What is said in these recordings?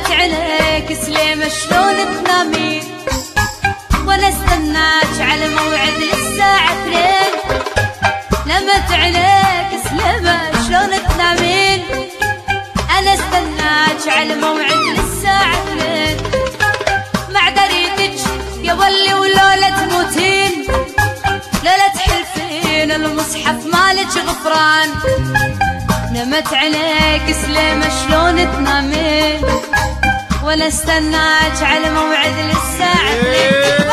نمت عليك سليمة شلون تنامين وانا استناك على موعد للساعة 2. نمت عليك سليمة شلون تنامين انا استناك على موعد للساعة 2. مع دريتك يا ولي ولولا تموتين لولا تحلفين المصحف مالك غفران. نمت عليك سليمة شلون تنامين وانا استناك على موعد للساعة 2.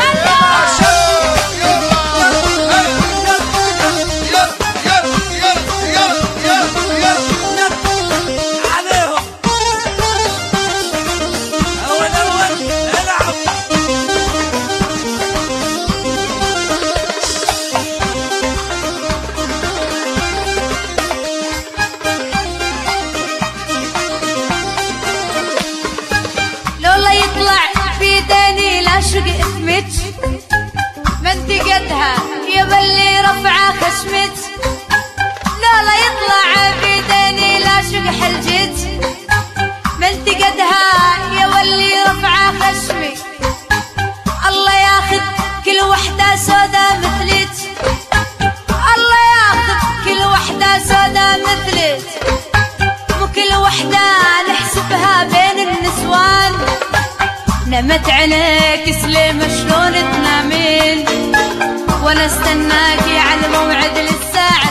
عاشق اسمك منطقتها يا بلي رفعة خشمك لا يطلع بيديني العاشق حلجك منطقتها يا ولي رفعة خشمك. الله ياخذ كل وحدة سودا مثلك الله ياخذ كل وحدة سودا مثلك مو كل وحدة نحسبها بين النسوان. نمت عليك سليمة شلون تنامين وانا استناكي على موعد للساعة